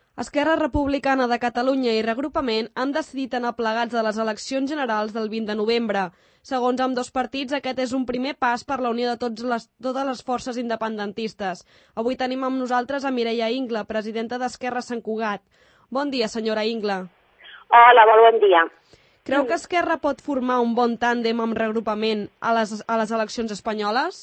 Esquerra Republicana de Catalunya i Reagrupament han decidit anar plegats a les eleccions generals del 20 de novembre. Segons ambdós partits, aquest és un primer pas per la unió de totes les forces independentistes. Avui tenim amb nosaltres a Mireia Ingla, presidenta d'Esquerra Sant Cugat. Bon dia, senyora Ingla. Hola, molt bon dia. Creu que Esquerra pot formar un bon tàndem amb Reagrupament a les eleccions espanyoles?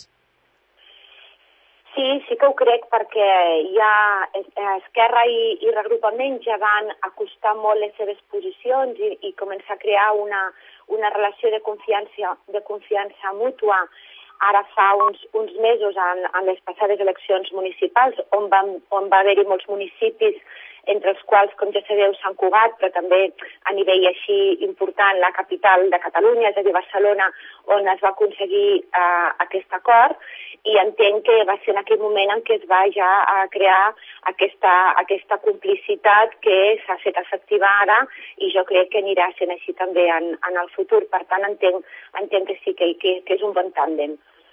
Sí que ho crec, perquè ja Esquerra i Reagrupament ja van acostar molt les seves posicions i començar a crear una relació de confiança mútua ara fa uns mesos en les passades eleccions municipals, on va haver-hi molts municipis, entre els quals, com ja sabeu, Sant Cugat, però també a nivell així important la capital de Catalunya, és a dir, Barcelona, on es va aconseguir aquest acord, i entenc que va ser en aquell moment en què es va ja crear aquesta complicitat que s'ha fet efectiva ara, i jo crec que anirà sent així també en el futur. Per tant, entenc que sí, que és un bon tàndem.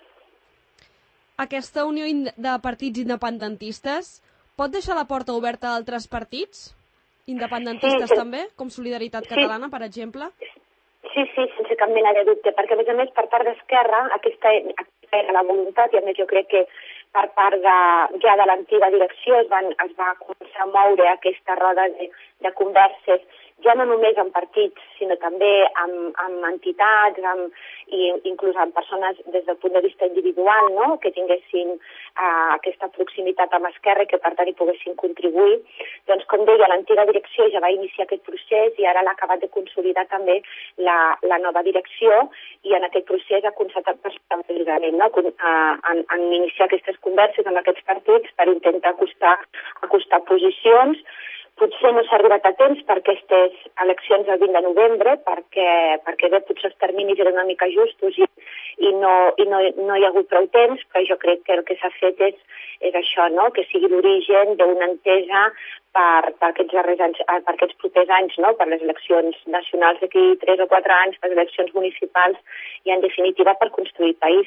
Aquesta unió de partits independentistes pot deixar la porta oberta a altres partits independentistes també, com Solidaritat Catalana, per exemple? Sí, sense cap mena de dubte, perquè a més per part d'Esquerra aquesta era la voluntat, i a més jo crec que per part ja de l'antiga direcció es va començar a moure aquesta roda de converses, ja no només amb partits, sinó també amb entitats, i inclús amb persones des del punt de vista individual, no?, que tinguessin aquesta proximitat amb Esquerra i que per tant hi poguessin contribuir. Doncs, com deia, l'antiga direcció ja va iniciar aquest procés i ara l'ha acabat de consolidar també la nova direcció, i en aquest procés ha constatat precisament, no?, en iniciar aquestes converses amb aquests partits per intentar acostar posicions. Potser no s'ha arribat a temps per aquestes eleccions del 20 de novembre, perquè bé, potser els terminis eren una mica justos i no hi ha hagut prou temps, però jo crec que el que s'ha fet és això, no?, que sigui l'origen d'una entesa per aquests propers anys, no?, per les eleccions nacionals d'aquí 3 o 4 anys, per les eleccions municipals i, en definitiva, per construir país.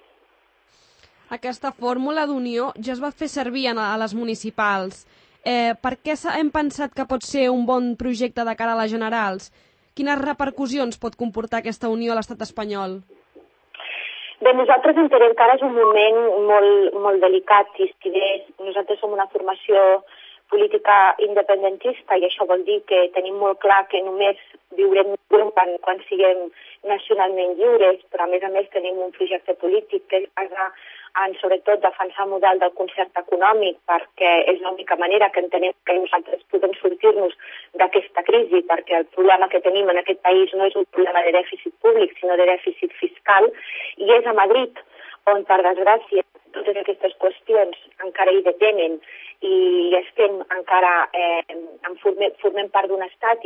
Aquesta fórmula d'unió ja es va fer servir a les municipals. Per què hem pensat que pot ser un bon projecte de cara a les generals? Quines repercussions pot comportar aquesta unió a l'estat espanyol? Bé, nosaltres entenem que ara és un moment molt delicat, i si bé nosaltres som una formació política independentista, i això vol dir que tenim molt clar que només viurem quan siguem nacionalment lliures, però a més tenim un projecte polític que es basa en, sobretot, defensar el model del concert econòmic, perquè és l'única manera que entenem que nosaltres podem sortir-nos d'aquesta crisi, perquè el problema que tenim en aquest país no és un problema de dèficit públic, sinó de dèficit fiscal, i és a Madrid on, per desgràcia, totes aquestes qüestions encara hi detenen i estem encara formem part d'un estat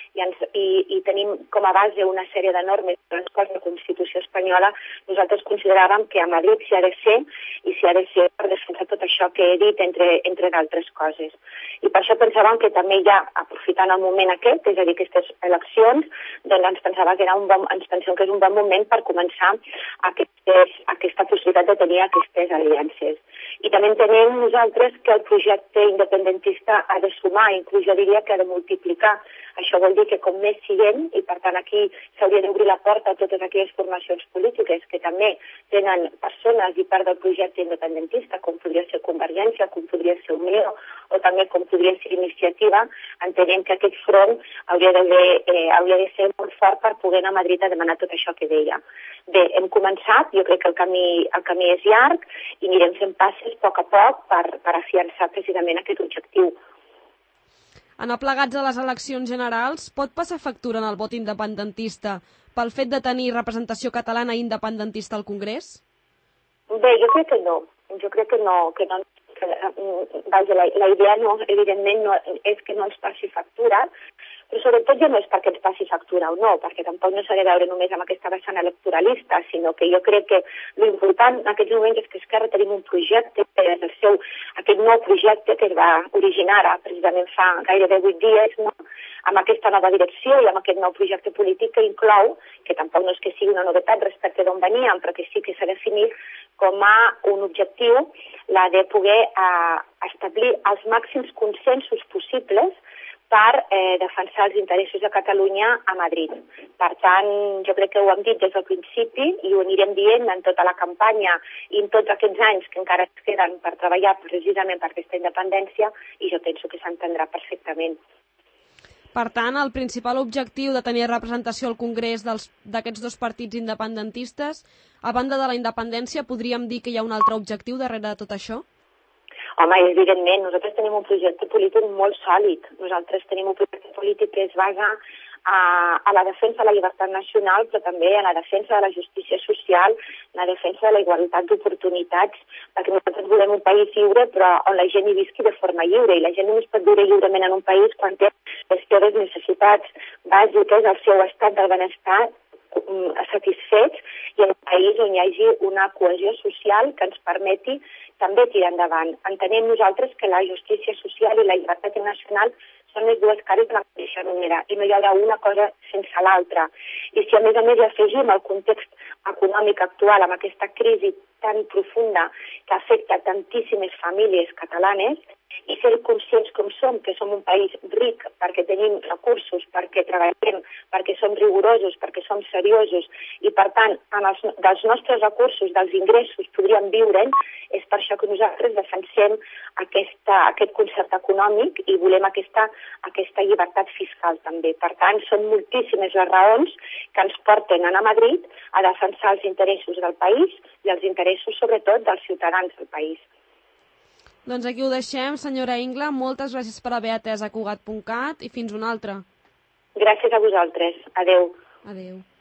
i tenim com a base una sèrie de normes de les quals la Constitució espanyola. Nosaltres consideràvem que a Madrid s'hi ha de ser, i s'hi ha de ser per defensar tot això que he dit, entre d'altres coses. I per això pensàvem que també ja, aprofitant el moment aquest, és a dir, aquestes eleccions, doncs ens pensem que és un bon moment per començar aquesta possibilitat de tenir aquestes aliances. I també entenem nosaltres que el projecte independentista ha de sumar, inclús jo diria que ha de multiplicar. Això vol dir que com més siguem, i per tant aquí s'hauria d'obrir la porta a totes aquelles formacions polítiques que també tenen persones i part del projecte independentista, com podria ser Convergència, com podria ser Unió, o també com podria ser Iniciativa. Entenem que aquest front hauria de ser molt fort per poder anar a Madrid a demanar tot això que deia. Bé, hem començat, jo crec que el camí és llarg, i anirem fent passes a poc per afiançar precisament aquest objectiu. Anar plegats a les eleccions generals pot passar factura en el vot independentista pel fet de tenir representació catalana i independentista al Congrés? Bé, jo crec que no. La idea, evidentment, és que no ens passi factura, però sobretot ja no és perquè ens passi factura o no, perquè tampoc no s'ha de veure només amb aquesta vessant electoralista, sinó que jo crec que l'important en aquests moments és que Esquerra tenim un projecte, aquest nou projecte que es va originar precisament fa gairebé 8 dies, no? Amb aquesta nova direcció i amb aquest nou projecte polític que inclou, que tampoc no és que sigui una novetat respecte d'on veníem, però que sí que s'ha definit com a un objectiu la de poder establir els màxims consensos possibles per defensar els interessos de Catalunya a Madrid. Per tant, jo crec que ho hem dit des del principi i ho anirem dient en tota la campanya i en tots aquests anys que encara es queden per treballar precisament per aquesta independència, i jo penso que s'entendrà perfectament. Per tant, el principal objectiu de tenir representació al Congrés d'aquests dos partits independentistes, a banda de la independència, podríem dir que hi ha un altre objectiu darrere de tot això? Home, evidentment, nosaltres tenim un projecte polític molt sòlid. Nosaltres tenim un projecte polític que es basa a la defensa de la llibertat nacional, però també a la defensa de la justícia social, la defensa de la igualtat d'oportunitats, perquè nosaltres volem un país lliure, però on la gent hi visqui de forma lliure, i la gent només pot viure lliurement en un país quan té les seves necessitats bàsiques, el seu estat del benestar satisfets, i en un país on hi hagi una cohesió social que ens permeti també tirar endavant. Entenem nosaltres que la justícia social i la llibertat nacional són les dues cares de la mateixa moneda i no hi haurà una cosa sense l'altra. I si a més hi afegim el context econòmic actual amb aquesta crisi tan profunda que afecta tantíssimes famílies catalanes, i ser conscients com som, que som un país ric perquè tenim recursos, perquè treballem, perquè som rigorosos, perquè som seriosos, i per tant, dels nostres recursos, dels ingressos, podríem viure'n. És per això que nosaltres defensem aquest concert econòmic i volem aquesta llibertat fiscal també. Per tant, són moltíssimes les raons que ens porten a anar a Madrid a defensar els interessos del país i els interessos, sobretot, dels ciutadans del país. Doncs aquí ho deixem, senyora Ingla. Moltes gràcies per haver atès a Cugat.cat i fins una altra. Gràcies a vosaltres. Adeu. Adeu.